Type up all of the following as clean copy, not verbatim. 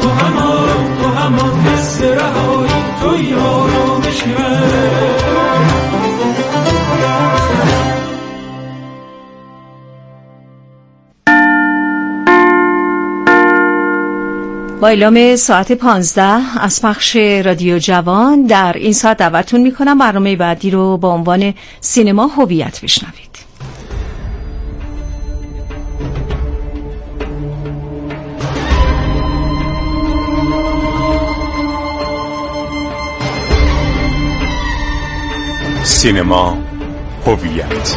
تو همان حس رهایی، توی آرامش من. با اعلام ساعت 15 از پخش رادیو جوان در این ساعت دعوتتون میکنم برنامه بعدی رو با عنوان سینما هویت بشنوید. سینما هویت.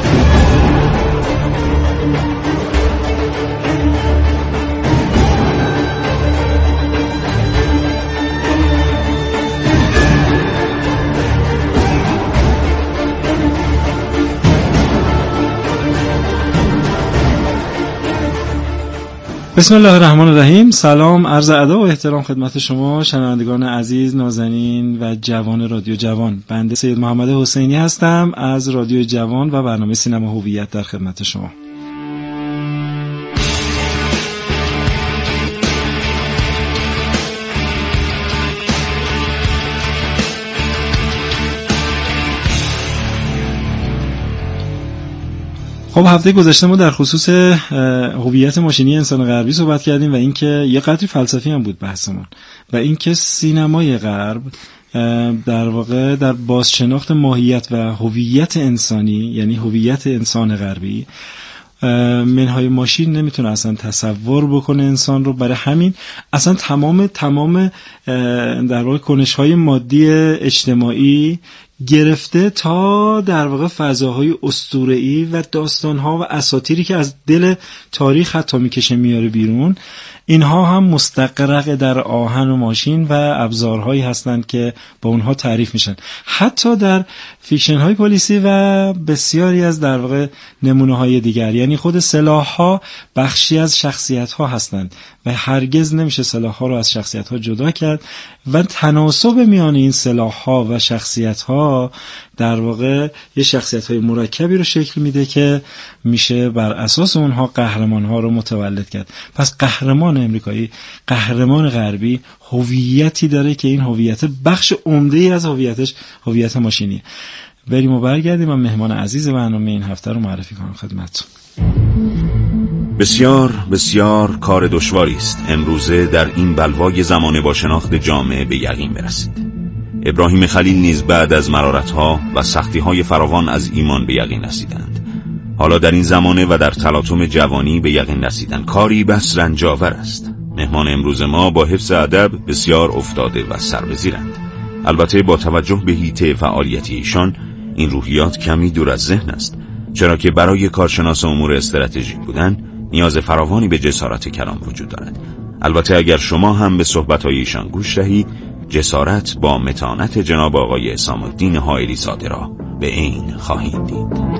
بسم الله الرحمن الرحیم. سلام، عرض ادب و احترام خدمت شما شنوندگان عزیز، نازنین و جوان رادیو جوان. بنده سید محمد حسینی هستم از رادیو جوان و برنامه سینما هویت در خدمت شما. خب هفته گذشته ما در خصوص هویت ماشینی انسان غربی صحبت کردیم و اینکه یه قدری فلسفی هم بود بحثمون و اینکه سینمای غرب در واقع در بازشناخت ماهیت و هویت انسانی، یعنی هویت انسان غربی، منهای ماشین نمیتونه اصلا تصور بکنه انسان رو. برای همین اصلا تمام در واقع کنش‌های مادی اجتماعی گرفته تا در واقع فضاهای اسطوره‌ای و داستان‌ها و اساطیری که از دل تاریخ حتی میکشه میاره بیرون، اینها هم مستقرق در آهن و ماشین و ابزارهایی هستند که با اونها تعریف میشن. حتی در فیکشن‌های پلیسی و بسیاری از در واقع نمونه‌های دیگر، یعنی خود سلاح‌ها بخشی از شخصیت‌ها هستند و هرگز نمیشه سلاح‌ها رو از شخصیت‌ها جدا کرد و تناسب میان این سلاح‌ها و شخصیت‌ها در واقع یه شخصیت‌های مرکبی رو شکل میده که میشه بر اساس اونها قهرمان‌ها رو متولد کرد. پس قهرمان امریکایی، قهرمان غربی هویتی داره که این هویت بخش عمده‌ای از هویتش هویت ماشینیه. بریم و برگردیم و مهمان عزیز برنامه این هفته رو معرفی کنم خدمتتون. بسیار بسیار کار دشواری است امروزه در این بلوای زمانه با شناخت جامعه به یقین برسید. ابراهیم خلیل نیز بعد از مرارت‌ها و سختی‌های فراوان از ایمان به یقین رسیدند. حالا در این زمانه و در تلاطم جوانی به یقین رسیدن کاری بس رنجاور است. مهمان امروز ما با حفظ ادب بسیار افتاده و سربزیرند. البته با توجه به حیطه فعالیتی ایشان این روحیات کمی دور از ذهن است، چرا که برای کارشناس امور استراتژیک بودن نیاز فراوانی به جسارت کلام وجود دارد. البته اگر شما هم به صحبت‌های ایشان گوش دهید، جسارت با متانت جناب آقای عصام الدین حائری زاده را به عین خواهید دید.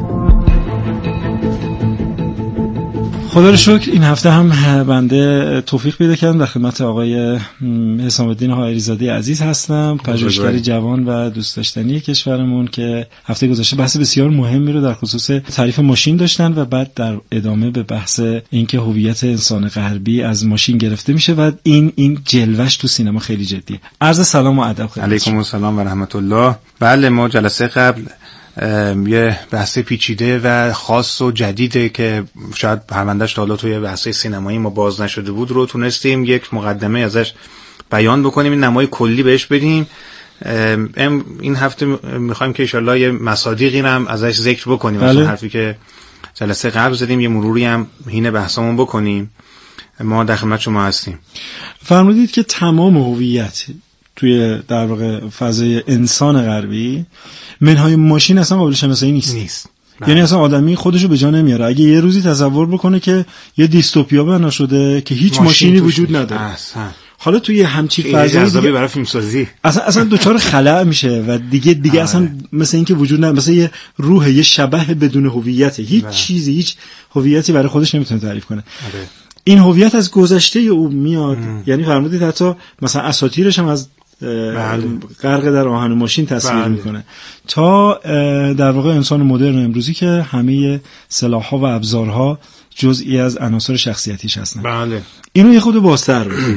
خدا رو شکر این هفته هم بنده توفیق پیدا کردم در خدمت آقای عصام الدین حائری زاده عزیز هستم، پژوهشگر جوان و دوست داشتنی کشورمون که هفته گذشته بحث بسیار مهمی رو در خصوص تعریف ماشین داشتن و بعد در ادامه به بحث اینکه هویت انسان غربی از ماشین گرفته میشه و این جلوش تو سینما خیلی جدیه. عرض سلام و ادب خدمت. علیکم السلام و رحمت الله. بله ما جلسه قبل یه بحث پیچیده و خاص و جدیده که شاید پروندهش تا حالا توی بحث سینمایی ما باز نشده بود رو تونستیم یک مقدمه ازش بیان بکنیم، این نمای کلی بهش بدیم. این هفته میخوایم که انشالله یه مصادیقی هم ازش ذکر بکنیم. مثلا حرفی که جلسه قبل زدیم یه مروری هم حین بحثمون بکنیم. ما در خدمت شما هستیم. فرمودید که تمام هویت توی در واقع فضای انسان غربی منهای ماشین اصلا قابل شناسایی نیست. یعنی اصلا آدمی خودشو به جا نمیاره. اگه یه روزی تصور بکنه که یه دیستوپیا بنا شده که هیچ ماشینی وجود نداره، حالا توی همچی فضایی دیگه برای فیلم سازی اصلا دوچار خلأ میشه و دیگه اصلا مثل این که وجود نداره، مثل یه روح، یه شبح بدون هویت، هیچ چیزی، هیچ هویتی برای خودش نمیتونه تعریف کنه. این هویت از گذشته او میاد. یعنی فرمودید حتی مثلا اساطیرش هم از غرق در آهن و ماشین تصویر میکنه تا در واقع انسان مدرن امروزی که همه سلاح‌ها و ابزارها جزئی از عناصر شخصیتیش هستن. اینو یه خود بازتر بکنیم.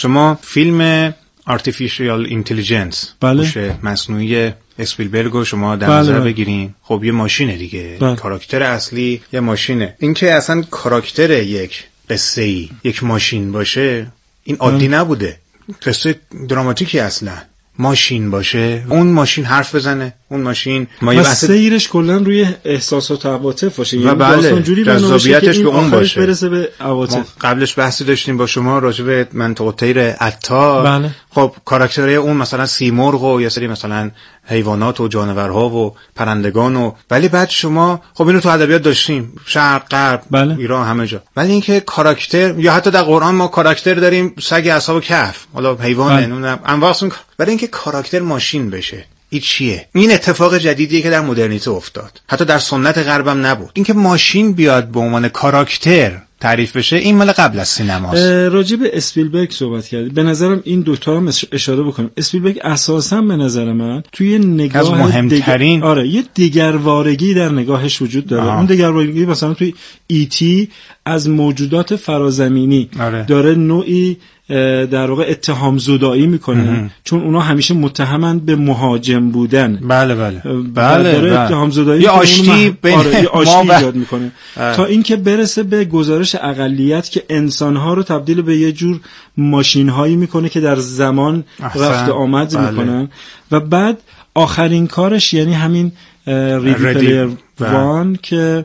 شما فیلم Artificial Intelligence هوش مصنوعی اسپیلبرگ رو شما در نظر بگیرین، خب یه ماشینه دیگه. کاراکتر اصلی یه ماشینه. این که اصلا کاراکتر یک قصه‌ای یک ماشین باشه این عادی نبوده. قصه دراماتیکی اصلا ماشین باشه، اون ماشین حرف بزنه، اون ماشین و سیرش کلا روی احساسات و عواطف باشه، یعنی داستان جوری جذابیتش به اون باشه، برسه به عواطف. قبلش بحثی داشتیم با شما راجع به منطقه طیر عطار. خب کاراکترهای اون مثلا سیمرغ و یا سری مثلا حیوانات و جانورها و پرندگان و ولی بعد شما خب اینو تو ادبیات داشتیم، شرق غرب ایران همه جا. ولی اینکه کاراکتر یا حتی در قرآن ما کاراکتر داریم، سگ اصحاب کهف، حالا حیوان انواعشون، ولی اینکه کاراکتر ماشین بشه این چیه؟ این اتفاق جدیدیه که در مدرنیته افتاد، حتی در سنت غربم نبود. اینکه ماشین بیاد به عنوان کاراکتر تعریف بشه این مال قبل از سینماست. راجع به اسپیلبرگ صحبت کردی، به نظرم این دوتا هم اشاره بکنم. اسپیلبرگ اساسا به نظر من توی نگاه از مهمترین یه دیگروارگی در نگاهش وجود داره. اون دیگروارگی مثلا توی ایتی از موجودات فرازمینی داره نوعی در واقع اتهام زدایی میکنه، چون اونا همیشه متهمند به مهاجم بودن. بله اتهام زدایی یه آشتی بین ما ایجاد میکنه تا اینکه برسه به گزارش اقلیت که انسانها رو تبدیل به یه جور ماشین‌هایی میکنه که در زمان رفت آمد میکنن و بعد آخرین کارش یعنی همین ریدی پلیر وان که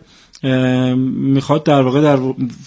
میخواد در واقع در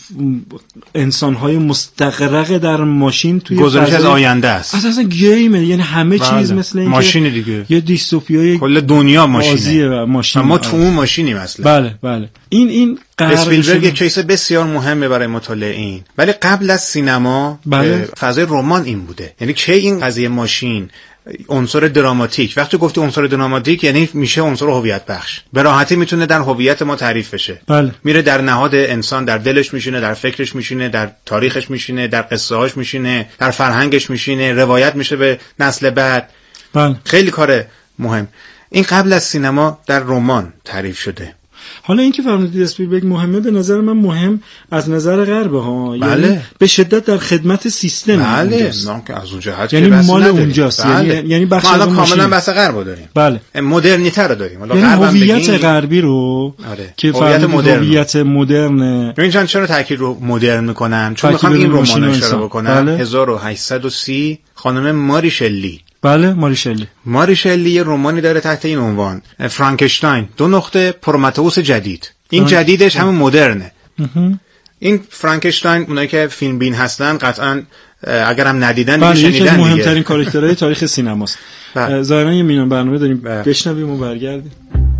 انسان‌های مستغرق در ماشین توی گزارش از آینده است. اساسا گیمه، یعنی همه چیز مثل این ماشین دیگه، یه دیستوپیای کل دنیا ماشینه و ماشین، ما تو اون ماشینیم اصلا. بله این اسپیلبرگ یک کیس بسیار مهمه برای مطالعه این. ولی قبل از سینما فضای رمان این بوده، یعنی که این قضیه ماشین عنصر دراماتیک، وقتی گفتی عنصر دراماتیک یعنی میشه عنصر هویت بخش، به راحتی میتونه در هویت ما تعریف بشه. میره در نهاد انسان، در دلش میشینه، در فکرش میشینه، در تاریخش میشینه، در قصه هاش میشینه، در فرهنگش میشینه، روایت میشه به نسل بعد. خیلی کار مهم. این قبل از سینما در رمان تعریف شده. حالا اینکه فرمودید اسپیلبرگ مهمه، به نظر من مهم از نظر غربه ها، یعنی به شدت در خدمت سیستم. بله از اون جهت یعنی مال اونجاست. یعنی بخش از ما کاملا بحث غرب داریم. مدرنیته رو داریم. حالا یعنی هویت غربی رو که هویت مدرن. ببین چرا تاکید رو مدرن میکنم؟ چون میخوام این رمان رو اشاره بکنم. 1830 خانم ماری شلی. ماری شلی یه رمانی داره تحت این عنوان، فرانکشتاین، 2 نقطه پرومتئوس جدید. این جدیدش همون مدرنه. این فرانکشتاین اونایی که فیلم بین هستن قطعا اگر هم ندیدن شنیدن دیگه. یکی از مهمترین کاراکترهای تاریخ سینماست. ظاهرا یه میان برنامه داریم بشنویم و برگردیم.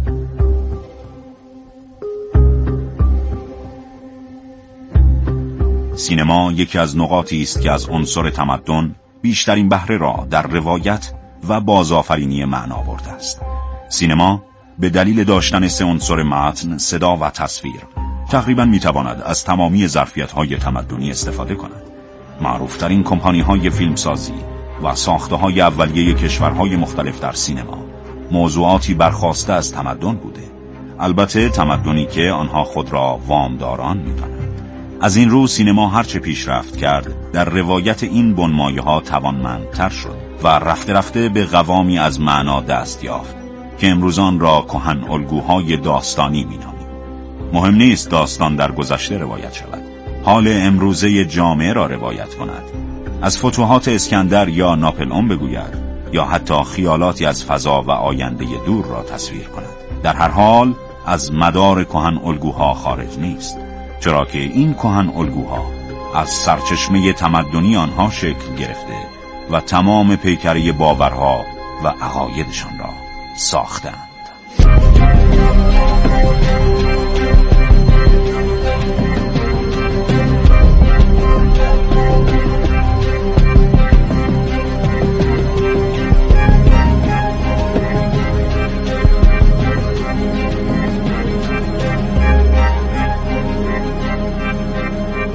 سینما یکی از نقاطی است که از عنصر تمدن بیشترین بهره را در روایت و بازآفرینی معنا برده است. سینما به دلیل داشتن 3 عنصر متن، صدا و تصویر تقریباً میتواند از تمامی ظرفیت‌های تمدنی استفاده کند. معروف‌ترین کمپانی‌های فیلمسازی و ساخته‌های اولیه کشورهای مختلف در سینما موضوعاتی برخواسته از تمدن بوده، البته تمدنی که آنها خود را وامداران می‌دانند. از این رو سینما هرچه پیشرفت کرد در روایت این بنمایه‌ها توانمندتر شد و رفته رفته به قوامی از معنا دست یافت که امروزان را کهن الگوهای داستانی می‌نامیم. مهم نیست داستان در گذشته روایت شود، حال امروزه جامعه را روایت کند، از فتوحات اسکندر یا ناپلئون بگوید یا حتی خیالاتی از فضا و آینده دور را تصویر کند. در هر حال از مدار کهن الگوها خارج نیست، چرا که این کهن الگوها از سرچشمه تمدنی آنها شکل گرفته و تمام پیکره باورها و عقایدشان را ساختند.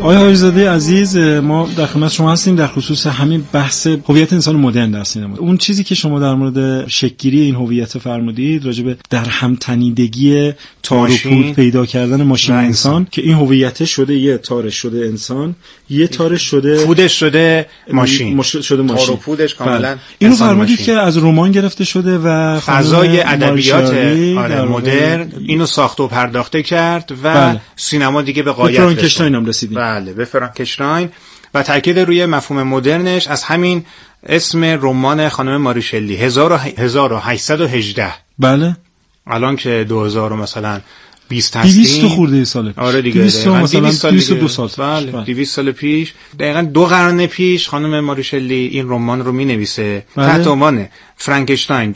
آقای حاجی‌زاده عزیز، ما در خدمت شما هستیم در خصوص همین بحث هویت انسان مدرن در سینما. اون چیزی که شما در مورد شکل‌گیری این هویت فرمودید راجع به در هم تنیدگی تار و پود پیدا کردن ماشین انسان که این هویت شده یه تارش شده انسان، یه تارش شده پودش شده ماشین، شده ماشین، تار و پودش کاملا اینو فرمودید که از رمان گرفته شده و فضای ادبیات مدرن اینو ساخت و پرداخته کرد و سینما دیگه به غایت رسید. فرانکشتاین هم رسیدیم. بله، به فرانکشتاین و تاکید روی مفهوم مدرنش از همین اسم رمان خانم ماری شلی 1818. بله، الان که 2000 مثلا 20 هستیم، 200 خورده ساله. آره دیگه، 202 سال. بله، 200 سال پیش، دقیقاً 2 قرن پیش خانم ماری شلی این رمان رو می‌نویسه تحت عنوان فرانکشتاین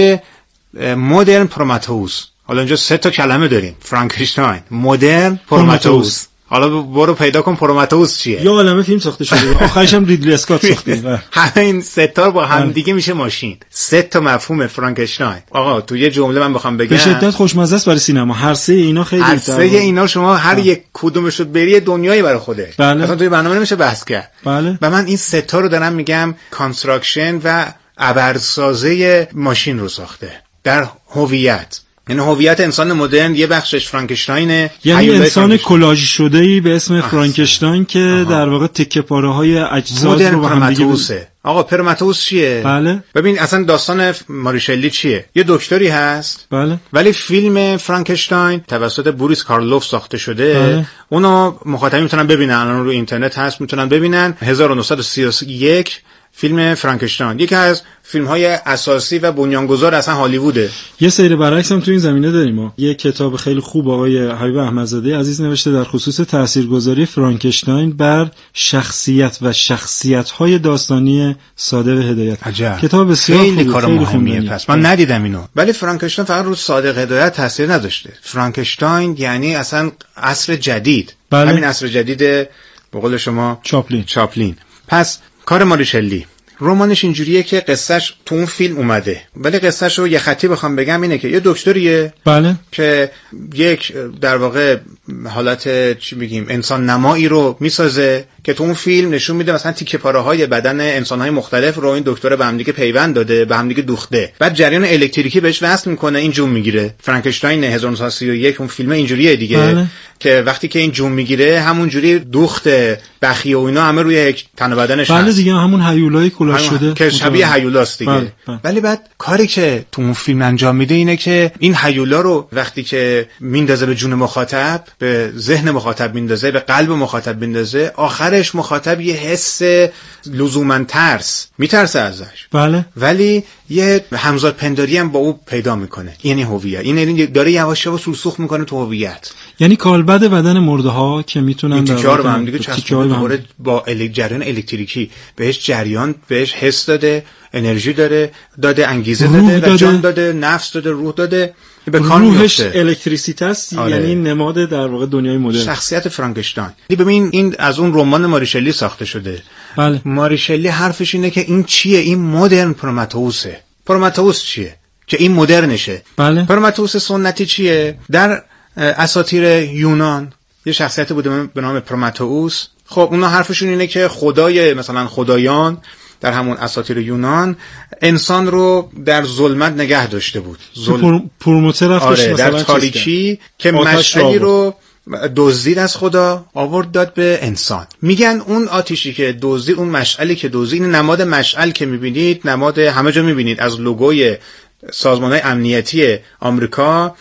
مدرن پروماتئوس. حالا اینجا 3 تا کلمه داریم: فرانکشتاین، مدرن، پروماتئوس. حالا برو پیدا کن پروماتئوس چیه. یا عالمه فیلم ساخته شده، آخرش هم ریدلی اسکات ساخته. همین 3 تا با هم دیگه میشه ماشین. 3 تا مفهوم فرانکشتاین. آقا تو یه جمله من بخوام بگم، به شدت خوشمزه است برای سینما. هر سه اینا خیلی، هر سه اینا شما هر یک کدومش رو بری دنیایی برای خوده. اصلا توی برنامه نمیشه بحث کرد. بله. و من این 3 تا رو دارم میگم کانستراکشن و ابرسازه ماشین رو ساخته در هویت. یعنی هویت انسان مدرن یه بخشش فرانکشتاینه، یعنی انسان کلاژ شده‌ای به اسم فرانکشتاین که در واقع تکه پاره‌های اجزاء رو با هم دیگه. آقا پروماتئوس چیه؟ بله. ببین اصلا داستان ماری شلی چیه؟ یه دکتری هست، بله، ولی فیلم فرانکشتاین توسط بوریس کارلوف ساخته شده. بله. اونو مخاطبین میتونن ببینن، الان رو اینترنت هست، میتونن ببینن. 1931 فیلم فرانکشتاین یکی از فیلم‌های اساسی و بنیانگذار اصلا هالیووده. یه سری برعکس هم تو این زمینه داریم ما. یه کتاب خیلی خوب آقای حبیب احمدزاده عزیز نوشته در خصوص تاثیرگذاری فرانکشتاین بر شخصیت و شخصیت‌های داستانی صادق هدایت. عجب. کتاب بسیار خیلی کار مهمیه. پس من ندیدم اینو. ولی فرانکشتاین فقط رو صادق هدایت تاثیر نذاشته. فرانکشتاین یعنی اصلا عصر جدید. بله. همین عصر جدید به قول شما چاپلین. پس کار ماری شلی رمانش اینجوریه که قصهش تو اون فیلم اومده، ولی قصهش رو یه خطی بخوام بگم اینه که یه دکتریه، بله، که یک در واقع حالت چی بگیم انسان نمایی رو میسازه که تو اون فیلم نشون میده مثلا تیکه پاره های بدن انسان های مختلف رو این دکتر به هم دیگه پیوند داده، به هم دیگه دوخته، بعد جریان الکتریکی بهش وصل میکنه، این جون میگیره. فرانکشتاین 1931 اون فیلم اینجوریه دیگه. بله. که وقتی که این جون میگیره همون جوری دوخت بخیه و اینا همه روی یک تن بدنش هست. بله دیگه، همون هیولای کلاژ شده که شبیه هیولاست دیگه. بله. ولی بعد کاری که تو اون فیلم انجام میده اینه که این هیولا رو وقتی که میندازه به جون مخاطب، به ذهن مخاطب میندازه، به قلب مخاطب میندازه، آخرش مخاطب یه حس لزوماً ترس میترسه ازش. بله. ولی یه همزاد پنداری هم با او پیدا میکنه. یعنی هویت. این داره یواش یواش رسوخ میکنه تو هویت. یعنی کالبد بدن مرده ها که میتونن تیکار به هم دیگه چسبونه با جریان الکتریکی بهش جریان، بهش حس داده، انرژی داده انگیزه داده و جان داده، نفس داده، روح داده. به کار روحش الکتریسیته است. یعنی نماد در واقع دنیای مدرن شخصیت فرانکشتاین. ببین این از اون رمان ماری شلی ساخته شده. بله. ماری شلی حرفش اینه که این چیه؟ این مدرن پروماتئوسه. پروماتئوس چیه؟ که این مدرنشه. بله. پروماتئوس سنتی چیه؟ در اساطیر یونان یه شخصیت بوده به نام پروماتئوس. خب اونا حرفشون اینه که خدای مثلا خدایان در همون اساطیر یونان انسان رو در ظلمت نگه داشته بود. پروموتر رفتش مثلا در تاریکی که مشعلی رو دزدید از خدا آورد داد به انسان. میگن اون آتیشی که دزدید، اون مشعلی که دزدید، این نماد مشعل که میبینید، نماد همه جا میبینید، از لوگوی سازمان‌های امنیتی آمریکا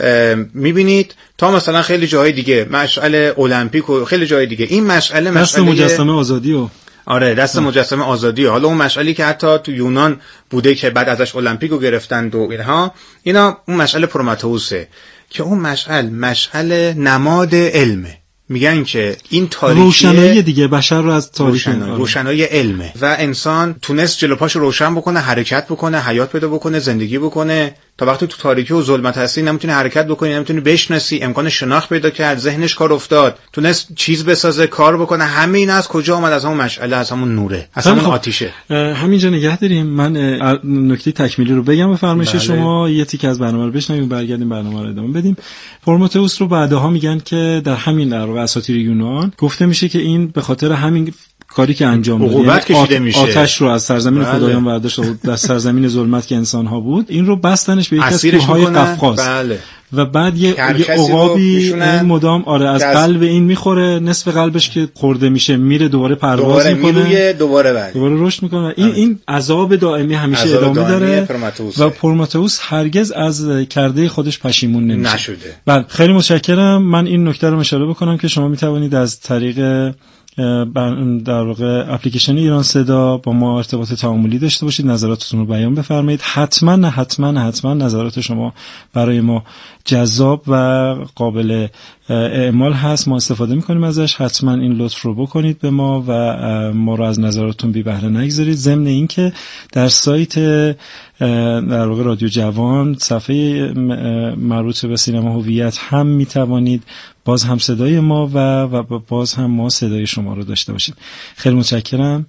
میبینید تا مثلا خیلی جاهای دیگه، مشعل المپیک و خیلی جاهای دیگه. این مشعل دست مجسمه آزادی و دست مجسمه آزادی. حالا اون مشعلی که حتی تو یونان بوده که بعد ازش المپیکو گرفتند و اینا اون مشعل پروماتئوسه که اون مشعل نماد علمه. میگن که این تاریکی روشنایی دیگه بشر رو از تاریکی، روشنایی علمه و انسان تونست جلو پاشو روشن بکنه، حرکت بکنه، حیات پیدا بکنه، زندگی بکنه. تا وقتی تو تاریکی و ظلمت هستی نمیتونی حرکت بکنی، نمیتونی بشناسی، امکان شناخت پیدا کرد، ذهنش کار افتاد، تونست چیز بسازه، کار بکنه. همه این از کجا اومد؟ از همون مشعله، از همون نوره، از همون آتیشه. همینجا نگه داریم. من نکته تکمیلی رو بگم به فرمایش شما، یه تیکه از برنامه رو بشنویم، برگردیم برنامه رو ادامه بدیم. پرومتئوس رو بعدها میگن که در همین در واقع اساطیر یونان گفته میشه که این به خاطر همین کاری که انجام داد، یعنی آتش رو از سرزمین خدایان برداشت و در سرزمین ظلمت که انسان ها بود، این رو بستنش به یک از کوههای قفقاز. و بعد یه عقابی این مدام از قلب این میخوره، نصف قلبش که خورده میشه میره دوباره پرواز میکنه، دوباره رشد میکنه. این عذاب دائمی همیشه ادامه داره و پرومتئوس هرگز از کرده خودش پشیمون نشده. بله، خیلی متشکرم. من این نکته رو اشاره بکنم که شما میتوانید از طریق در واقع اپلیکیشن ایران صدا با ما ارتباط تعاملی داشته باشید، نظراتتون رو بیان بفرمایید. حتما نظرات شما برای ما جذاب و قابل اعمال هست، ما استفاده میکنیم ازش. حتما این لطف رو بکنید به ما و ما رو از نظراتتون بی بهره نگذارید. ضمن این که در سایت در واقع رادیو جوان صفحه مربوط به سینما هویت هم میتوانید باز هم صدای ما و باز هم ما صدای شما رو داشته باشیم. خیلی متشکرم.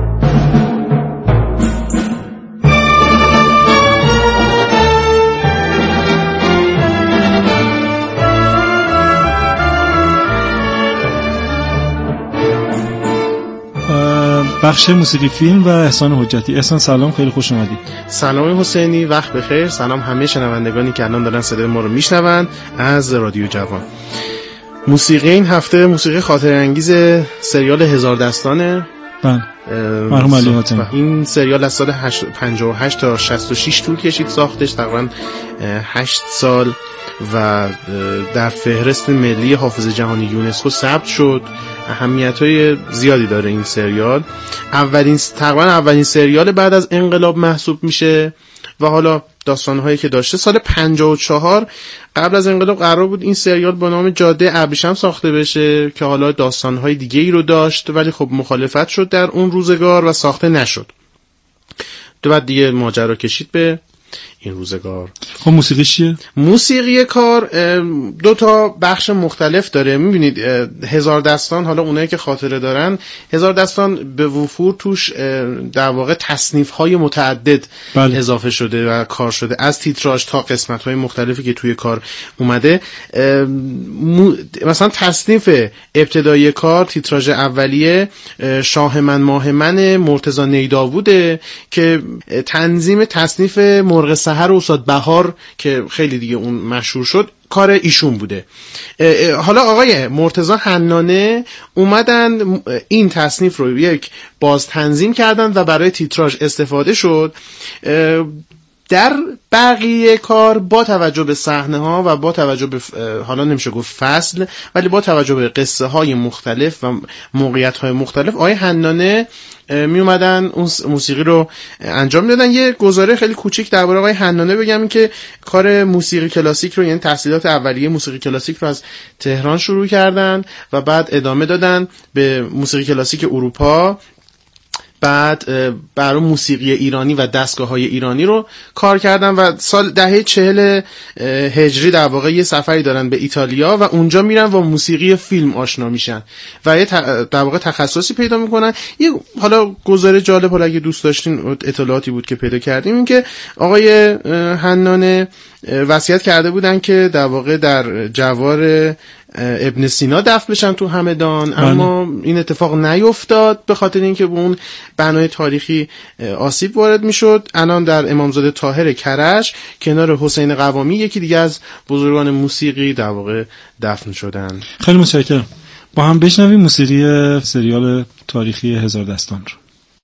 بخش موسیقی فیلم و احسان حجتی. احسان سلام، خیلی خوش اومدید. سلام حسینی، وقت بخیر. سلام همه شنوندگانی که الان دارن صدای ما رو میشنون از رادیو جوان. موسیقی این هفته موسیقی خاطره انگیز سریال هزار دستانه. مرحوم علی حاتمی. این سریال از سال 58 تا 66 طول کشید ساختش، تقریبا 8 سال و در فهرست ملی حافظه جهانی یونسکو ثبت شد. اهمیت‌های زیادی داره این سریال. تقریبا اولین سریال بعد از انقلاب محسوب میشه و حالا داستان‌هایی که داشته. سال 54 قبل از انقلاب قرار بود این سریال با نام جاده ابریشم ساخته بشه که حالا داستان‌های دیگه‌ای رو داشت، ولی خب مخالفت شد در اون روزگار و ساخته نشد. بعد دیگه ماجرا کشید به این روزگار. خب موسیقی چیه؟ موسیقی کار دو تا بخش مختلف داره. میبینید هزار دستان، حالا اونایی که خاطره دارن، هزار دستان به وفور توش در واقع تصنیف‌های متعدد اضافه شده و کار شده، از تیتراژ تا قسمت‌های مختلفی که توی کار اومده. مثلا تصنیف ابتدایی کار، تیتراژ اولیه شاه من ماه من مرتضی نیداووده که تنظیم تصنیف مرغ سحر استاد بهار که خیلی دیگه اون مشهور شد کار ایشون بوده. حالا آقای مرتضی حنانه اومدن این تصنیف رو یک باز تنظیم کردن و برای تیتراژ استفاده شد. در بقیه کار با توجه به صحنه ها و با توجه به حالا نمیشه گفت فصل، ولی با توجه به قصه های مختلف و موقعیت های مختلف، آقای حنانه می اومدن اون موسیقی رو انجام دادن. یه گزاره خیلی کوچیک درباره آقای حنانه بگم، این که کار موسیقی کلاسیک رو، یعنی تحصیلات اولیه موسیقی کلاسیک رو از تهران شروع کردن و بعد ادامه دادن به موسیقی کلاسیک اروپا. بعد برای موسیقی ایرانی و دستگاه‌های ایرانی رو کار کردن و سال دهه 40 هجری در واقع یه سفری دارن به ایتالیا و اونجا میرن و موسیقی فیلم آشنا میشن و یه در واقع تخصصی پیدا میکنن. یه حالا گزاره جالب، حالا اگه دوست داشتین اطلاعاتی بود که پیدا کردیم، این که آقای حنانه وصیت کرده بودن که در واقع در جوار ابن سینا دفن بشن تو همدان، اما این اتفاق نیفتاد به خاطر اینکه به اون بنای تاریخی آسیب وارد میشد. الان در امامزاده طاهر کرج کنار حسین قوامی یکی دیگه از بزرگان موسیقی در واقع دفن شدن. خیلی متشکرم. با هم بشنویم موسیقی سریال تاریخی هزار دستان رو.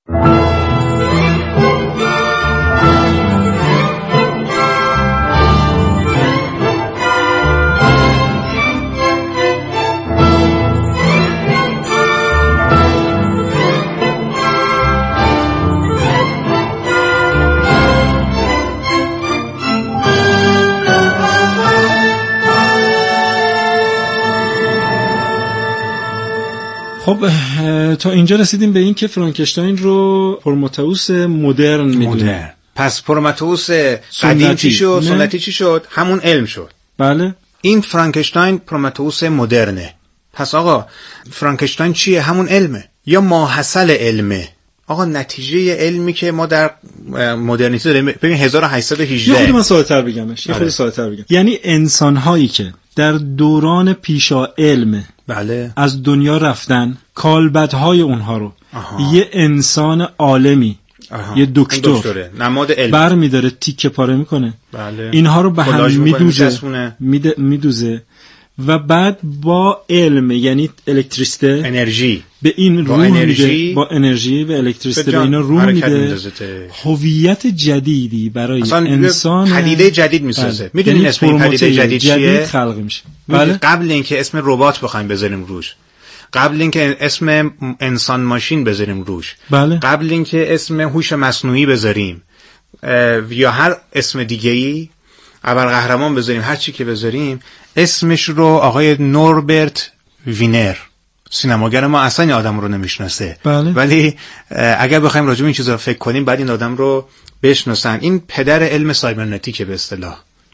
خب تا اینجا رسیدیم به این که فرانکشتاین رو پرومتئوس مدرن میدونیم. پس پرومتئوس قدیم چی شد؟ سنتی چی شد؟ همون علم شد. بله. این فرانکشتاین پرومتئوس مدرنه. پس آقا فرانکشتاین چیه؟ همون علمه یا ماحصل علمه. آقا نتیجه علمی که ما در مدرنیته داریم. ببین 1818 یه خود من ساده‌تر بگمش. یه خود ساده‌تر بگم. یعنی انسان‌هایی که در دوران پیشا علم بله از دنیا رفتن، کالبدهای اونها رو یه انسان عالمی، یه دکتر نماد علم برمی‌داره، تیکه پاره میکنه. بله. اینها رو به هم میدوزه و بعد با علم، یعنی الکتریسته، انرژی، به این روح میده، با انرژی و الکتریسته به اینا روح میده، هویت جدیدی برای انسان، پدیده جدید میسازه. میدونین اسم این پدیده جدید چیه؟ خلق میشه. بله. قبل اینکه اسم ربات بخوایم بذاریم روش، قبل اینکه اسم انسان ماشین بذاریم روش، بله. قبل اینکه اسم هوش مصنوعی بذاریم یا هر اسم دیگه‌ای، ابرقهرمان بذاریم، هر چی که بذاریم، اسمش رو آقای نوربرت وینر، سینماگر ما، اصلا این آدم رو نمیشناسه. بله. ولی اگر بخوایم راجع به این چیزا فکر کنیم بعد این آدم رو بشناسن. این پدر علم سایبرنتیکه به اصطلاح.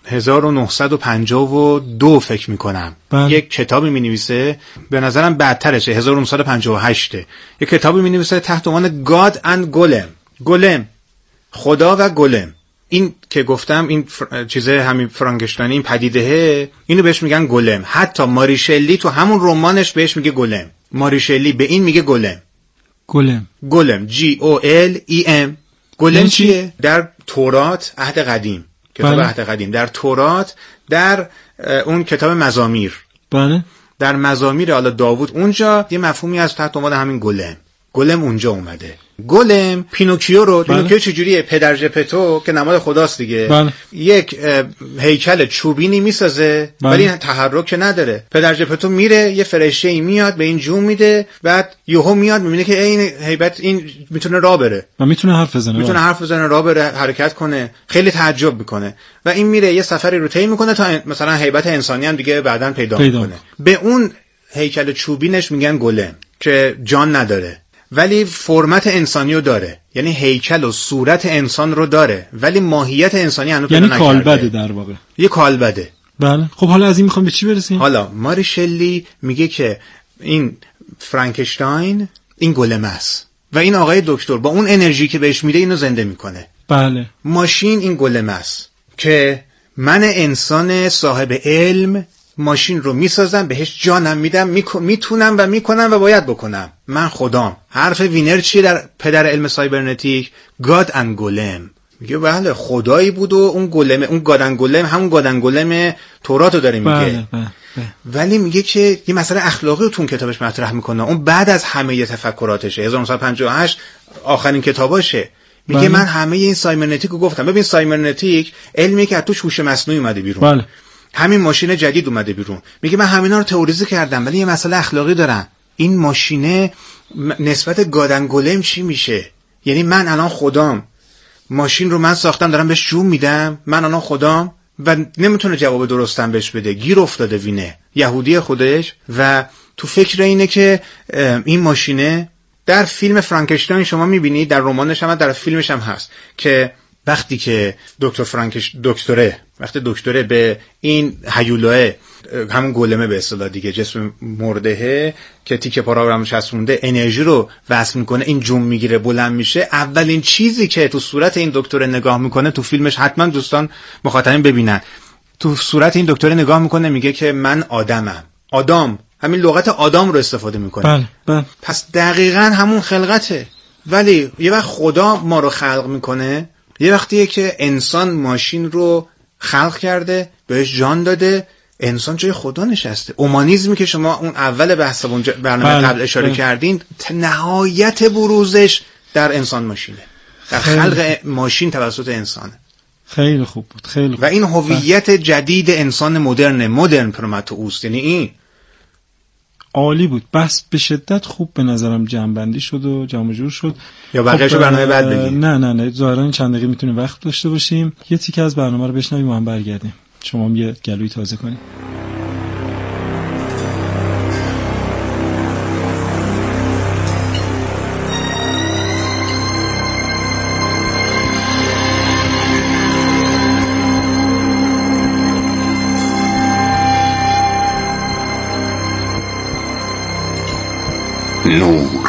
1952 فکر میکنم. بله. یک کتابی مینویسه، به نظرم بعدترشه، 1958 یک کتابی مینویسه تحت عنوان God and گولم، خدا و گولم. این که گفتم این چیزه همین فرانکشتاین، این پدیدهه، اینو بهش میگن گولم. حتی ماری شلی تو همون رمانش بهش میگه گولم. ماری شلی به این میگه گولم GOLEM. گولم چیه؟ در تورات عهد قدیم، کتاب عهد قدیم، در تورات، در اون کتاب مزامیر، بله، در مزامیر حالا داوود، اونجا یه مفهومی از تحت عنوان همین گولم اونجا اومده. گولم پینوکیو چجوریه؟ پدر ژپتو که نماد خداست دیگه. بله. یک هیکل چوبینی میسازه ولی تحرک نداره. پدر ژپتو میره، یه فرشته‌ای میاد به این جون میده، بعد یهو میاد میبینه که این هیبت، این میتونه راه بره و میتونه حرف بزنه، راه بره، حرکت کنه. خیلی تعجب میکنه و این میره یه سفری رو طی میکنه تا مثلا هیبت انسانی هم دیگه بعداً پیدا میکنه. به اون هیکل چوبینش میگن گولم که جان نداره ولی فرمت انسانی رو داره، یعنی هیکل و صورت انسان رو داره ولی ماهیت انسانی هنوز پیدا نکرده. یعنی کالبده در واقع. یه کالبده. بله. خب حالا از این میخوام به چی برسیم؟ حالا ماری شلی میگه که این فرانکشتاین این گولم است و این آقای دکتر با اون انرژی که بهش میده اینو زنده میکنه. بله. ماشین این گولم است که من انسان صاحب علم ماشین رو میسازم، بهش جانم میدم، میتونم و میکنم و باید بکنم. من خدام. حرف وینر چیه در پدر علم سایبرنتیک؟ God and گولم. میگه بله خدایی بود و اون گولم، اون God and گولم همون God and گولم تورات رو داره میگه. بله. ولی میگه که یه مسئله اخلاقی رو تو اون کتابش مطرح میکنه. اون بعد از همه تفکراتشه، 1958 آخرین کتاباشه. میگه من همه این سایبرنتیک رو گفتم. ببین سایبرنتیک علمی که از توش هوش مصنوعی اومده بیرون. بله. همین ماشین جدید اومده بیرون. میگه من همینا رو تئوریزه کردم ولی یه مسئله اخلاقی دارم. این ماشینه نسبت گادن گولم چی میشه؟ یعنی من الان خدام، ماشین رو من ساختم، دارم بهش جون میدم، من الان خدام و نمیتونه جواب درستم بهش بده. گیر افتاده وینه، یهودی خودش، و تو فکر اینه که این ماشینه در فیلم فرانکشتاین شما میبینید، در رمانش هم در فیلمش هم هست که وقتی که دکتره به این هیولاه، همون گولمه به اصطلاح دیگه، جسم مردهه که تیکه پارا رو چسبونده، انرژی رو وصل میکنه، این جون میگیره، بلند میشه. اولین چیزی که تو صورت این دکتر نگاه میکنه، تو فیلمش حتما دوستان مخاطبین ببینن، تو صورت این دکتر نگاه میکنه، میگه که من آدمم. آدم، همین لغت آدم رو استفاده میکنه. بله. پس دقیقاً همون خلقته. ولی یه وقت خدا ما رو خلق میکنه، یه وقتیه که انسان ماشین رو خلق کرده، بهش جان داده، انسان جای خدا نشسته. اومانیزمی که شما اون اول بحث برنامه قبل اشاره کردین، نهایت بروزش در انسان ماشینه، در خلق ماشین توسط انسانه. خیلی خوب بود، خیلی خوب. و این هویت جدید انسان مدرن پرومتئوس، یعنی این عالی بود. بس به شدت خوب به نظرم جمع‌بندی شد و جمع جور شد. یا بقیه‌شو برنامه بعد بگیم؟ نه ظاهرا چند دقیقه میتونیم وقت داشته باشیم. یه تیکه از برنامه رو بشنویم و هم برگردیم. شما هم یه گلوی تازه کنید. نور.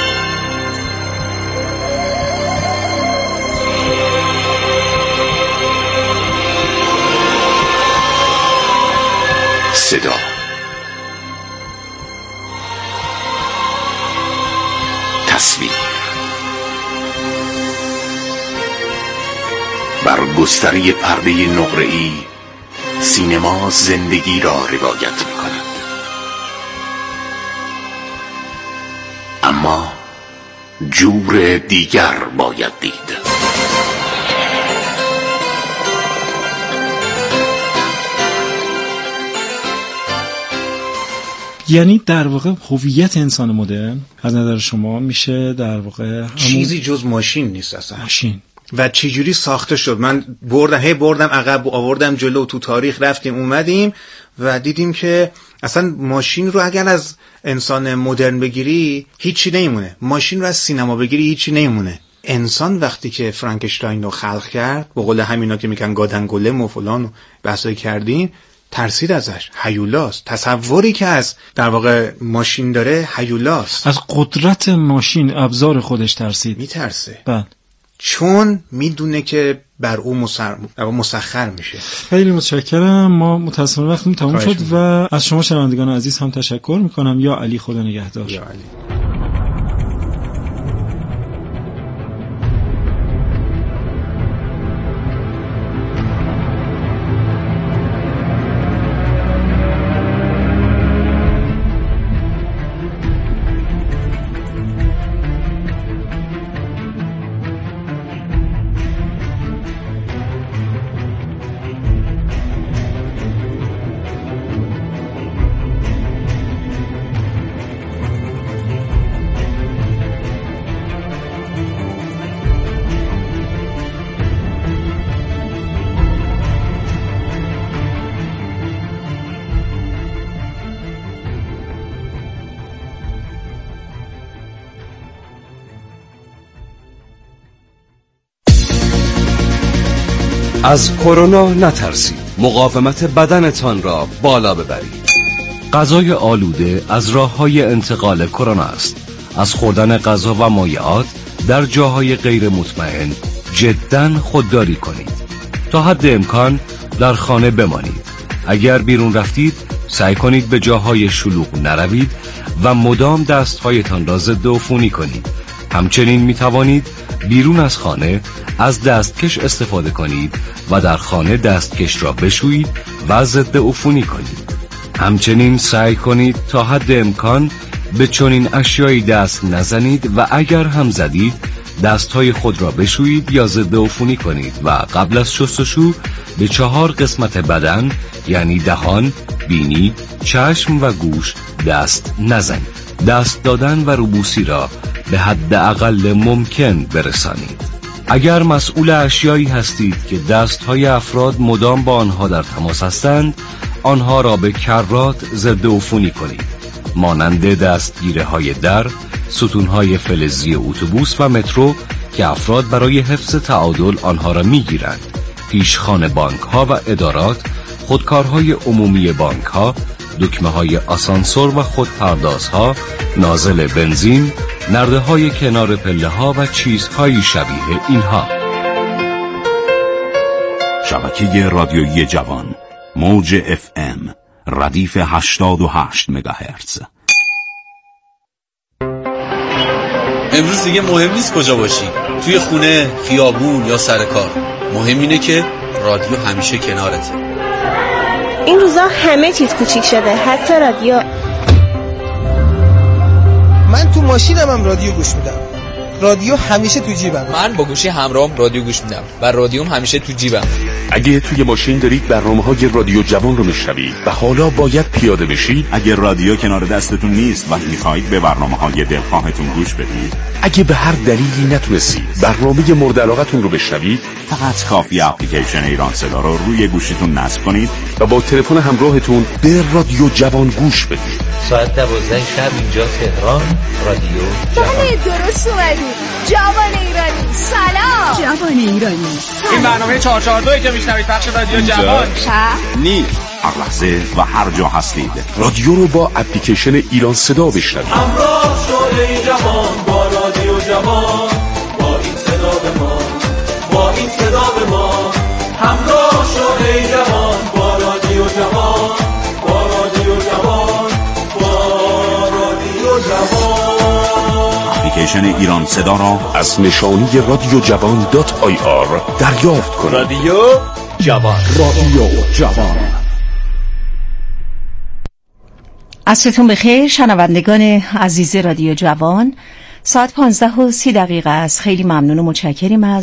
صدا. تصویر. بر گستره پرده نقره‌ای سینما زندگی را روایت می‌کند. اما جور دیگر باید دید. یعنی در واقع هویت انسان مدرن از نظر شما میشه در واقع چیزی جز ماشین نیست اصلا. ماشین و چجوری ساخته شد. من بردم عقب و آوردم جلو، تو تاریخ رفتیم اومدیم و دیدیم که اصلا ماشین رو اگر از انسان مدرن بگیری هیچی نمیمونه، ماشین رو از سینما بگیری هیچی نمیمونه. انسان وقتی که فرانکشتاین رو خلق کرد، به قول همینا که میگن گادنگولم و فلان و بحثای کردین، ترسید ازش. هیولاست. تصوری که از در واقع ماشین داره هیولاست. از قدرت ماشین ابزار خودش ترسید. میترسه. بله. چون میدونه که بر او مسخر میشه. خیلی متشکرم. ما متاسفانه وقتمون تموم شد و از شما شنوندگان عزیز هم تشکر میکنم. یا علی، خدا نگهدار. یا علی. از کرونا نترسید. مقاومت بدنتان را بالا ببرید. غذای آلوده از راه‌های انتقال کرونا است. از خوردن غذا و مایعات در جاهای غیر مطمئن جداً خودداری کنید. تا حد امکان در خانه بمانید. اگر بیرون رفتید سعی کنید به جاهای شلوغ نروید و مدام دستهایتان را ضد عفونی کنید. همچنین می توانید بیرون از خانه از دستکش استفاده کنید و در خانه دستکش را بشویید و ضد عفونی کنید. همچنین سعی کنید تا حد امکان به چنین اشیایی دست نزنید و اگر هم زدید دستهای خود را بشویید یا ضد عفونی کنید و قبل از شستشو به 4 قسمت بدن یعنی دهان، بینی، چشم و گوش دست نزنید. دست دادن و روبوسی را به حد اقل ممکن برسانید. اگر مسئول اشیایی هستید که دستهای افراد مدام با آنها در تماس هستند، آنها را به کرات ضد عفونی کنید، مانند دستگیره های در، ستونهای فلزی اتوبوس و مترو که افراد برای حفظ تعادل آنها را میگیرند، پیشخوان بانک ها و ادارات، خودکارهای عمومی بانک ها، دکمه های آسانسور و خودپردازها، نازل بنزین، نرده های کنار پله ها و چیزهای شبیه اینها. شبکه رادیویی جوان، موج FM، ردیف 88 مگاهرتز. امروز دیگه مهم نیست کجا باشی، توی خونه، خیابون یا سر کار. مهم اینه که رادیو همیشه کنارته. این روزا همه چیز کوچیک شده، حتی رادیو. من تو ماشینم هم رادیو گوش میدم. رادیو همیشه تو جیبم. من با گوشی همراهم رادیو گوش میدم و رادیوم همیشه تو جیبم. اگه توی ماشین دارید برنامه‌های رادیو جوان رو میشنوید و حالا باید پیاده بشید، اگه رادیو کنار دستتون نیست و میخواهید به برنامه‌های دلخواهتون گوش بدید، اگه به هر دلیلی نتونستید برنامه مورد علاقتون رو بشنوید، فقط کافی اپلیکیشن ایران صدا رو روی گوشیتون نصب کنید و با تلفن همراهتون به رادیو جوان گوش بدید. ساعت 12 شب اینجا تهران، رادیو جوان. درست اومدید. جوان ایرانی، سلام. جوان ایرانی، این برنامه 442 که میشنوید پخش رادیو جوان نیست. هر لحظه و هر جا هستید رادیو رو با اپلیکیشن ایران صدا بشنوید. ای جوان با رادیو جوان، با این صدا به ما، با این صدا به ما همراه شو ای جوان با رادیو جوان، با رادیو جوان، با رادیو جوان. اپلیکیشن ایران صدا را از نشانی رادیو جوان .ir دریافت کنید. رادیو جوان، رادیو جوان. عصرتون بخیر شنوندگان عزیز رادیو جوان. ساعت 15:30 است. خیلی ممنون و متشکریم از